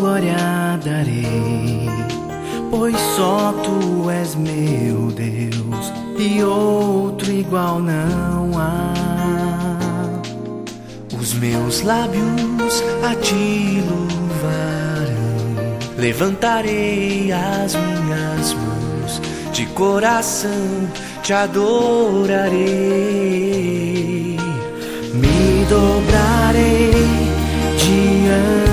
glória darei, pois só Tu és meu Deus e outro igual não há. Os meus lábios a Ti louvarão, levantarei as minhas mãos, de coração Te adorarei, me dobrarei diante